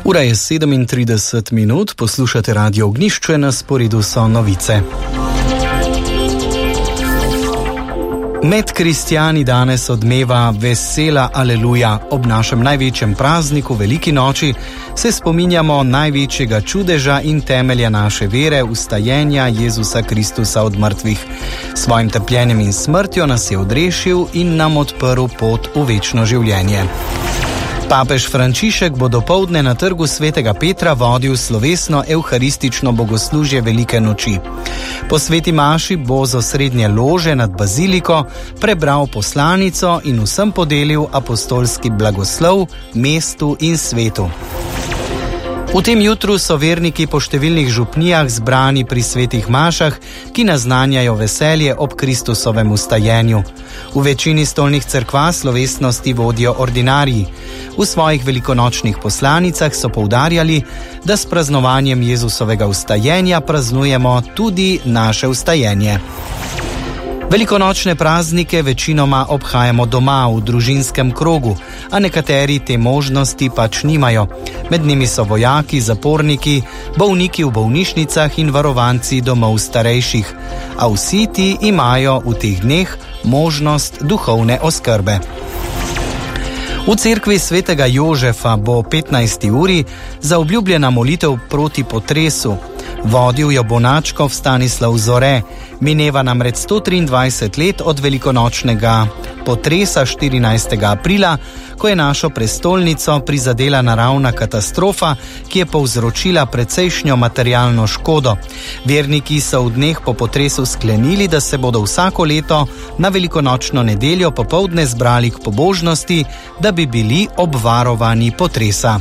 Ura je 37 minut, poslušate Radio Ognjišče, na sporedu so novice. Med kristjani danes odmeva vesela aleluja. Ob našem največjem prazniku, veliki noči, se spominjamo največjega čudeža in temelja naše vere, vstajenja Jezusa Kristusa od mrtvih. Svojim trpljenjem in smrtjo nas je odrešil in nam odprl pot v večno življenje. Papež Frančišek bo dopoldne na trgu Svetega Petra vodil slovesno evharistično bogoslužje Velike noči. Po sveti maši bo z osrednje lože nad baziliko prebral poslanico in vsem podelil apostolski blagoslov mestu in svetu. V tem jutru so verniki po številnih župnijah zbrani pri svetih mašah, ki naznanjajo veselje ob Kristusovem vstajenju. V večini stolnih cerkva slovesnosti vodijo ordinariji. V svojih velikonočnih poslanicah so poudarjali, da s praznovanjem Jezusovega vstajenja praznujemo tudi naše vstajenje. Velikonočne praznike večinoma obhajamo doma v družinskem krogu, a nekateri te možnosti pač nimajo. Med njimi so vojaki, zaporniki, bolniki v bolnišnicah in varovanci domov starejših, a vsi ti imajo v teh dneh možnost duhovne oskrbe. V cerkvi svetega Jožefa bo 15. uri zaobljubljena molitev proti potresu. Vodil jo bo nadškof Stanislav Zore. Mineva namreč 123 let od velikonočnega potresa 14. aprila, ko je našo prestolnico prizadela naravna katastrofa, ki je povzročila precejšnjo materialno škodo. Verniki so v dneh po potresu sklenili, da se bodo vsako leto na velikonočno nedeljo popoldne zbrali k pobožnosti, da bi bili obvarovani potresa.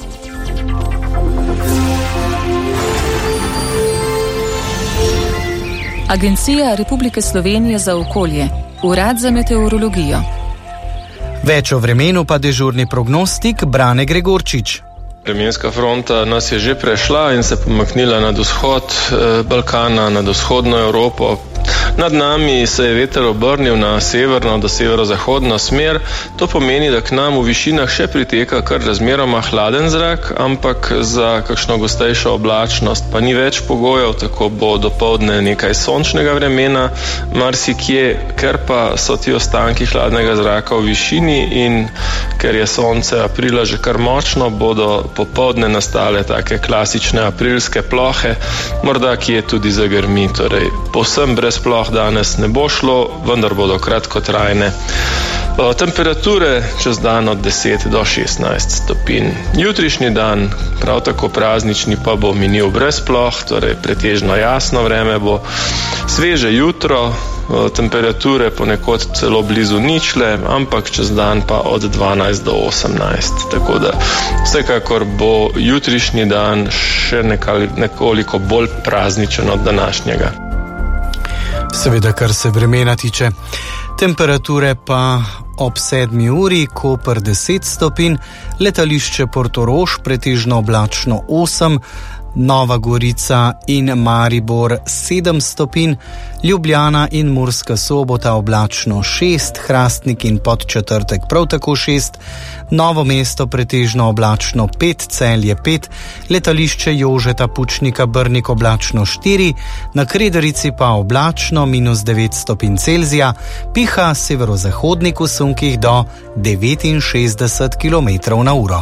Agencija Republike Slovenije za okolje, Urad za meteorologijo. Več o vremenu pa dežurni prognostik Brane Gregorčič. Vremenska fronta nas je že prešla in se pomaknila nad vzhod Balkana, nad vzhodno Evropo. Nad nami se je veter obrnil na severno do severozahodno smer. To pomeni, da k nam v višinah še priteka kar razmeroma hladen zrak, ampak za kakšno gostejšo oblačnost pa ni več pogojev, tako bo dopoldne nekaj sončnega vremena, marsikje, ker pa so ti ostanki hladnega zraka v višini in ker je sonce aprila že kar močno, bodo popoldne nastale take klasične aprilske plohe, morda kje tudi zagrmi, torej povsem brez ploh danes ne bo šlo, vendar bodo kratkotrajne. Temperature čez dan od 10 do 16 stopinj. Jutrišnji dan, prav tako praznični, pa bo minil brez ploh, torej pretežno jasno vreme bo, sveže jutro, temperature ponekod celo blizu ničle, ampak čez dan pa od 12 do 18. Tako da vsekakor bo jutrišnji dan še nekoliko bolj prazničen od današnjega. Seveda, kar se vremena tiče. Temperature pa ob 7. uri, Koper 10 stopinj, letališče Portorož pretežno oblačno 8, Nova Gorica in Maribor 7 stopinj, Ljubljana in Murska Sobota oblačno 6, Hrastnik in Podčetrtek prav tako 6, Novo mesto pretežno oblačno 5, Celje 5, letališče Jožeta Pučnika Brnik oblačno 4, na Krederici pa oblačno -9 stopinj Celzija, piha severozahodnik v sunkih do 69 km/h.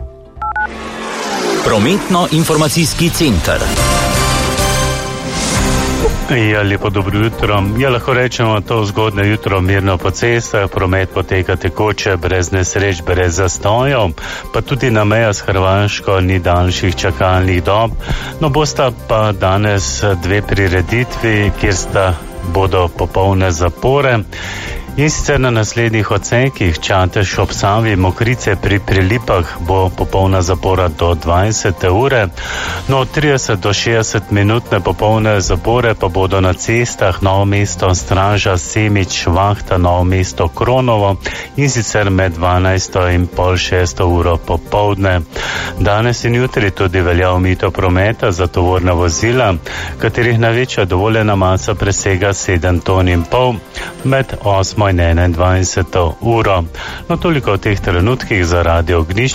Prometno-informacijski center. Ja, lepo dobro jutro. Ja, lahko rečemo, to zgodne jutro mirno po cestah, promet poteka tekoče, brez nesreč, brez zastojev, pa tudi na meja s Hrvaško ni daljših čakalnih dob. No, bosta pa danes dve prireditvi, kjer bodo popolne zapore. In sicer na naslednjih odsekih Čatež ob Savi, Mokrice pri Prilipah bo popolna zapora do 20. ure, no od 30 do 60 minutne popolne zapore pa bodo na cestah Novo mesto, Straža, Semič, Vahta, Novo mesto, Kronovo in sicer med 12. in pol 6. uro popoldne. Danes in jutri tudi velja omejitev prometa za tovorna vozila, katerih največja dovoljena masa presega 7,5 ton med 8. in 21. uro. No, toliko v teh trenutkih za Radio Ognjišče.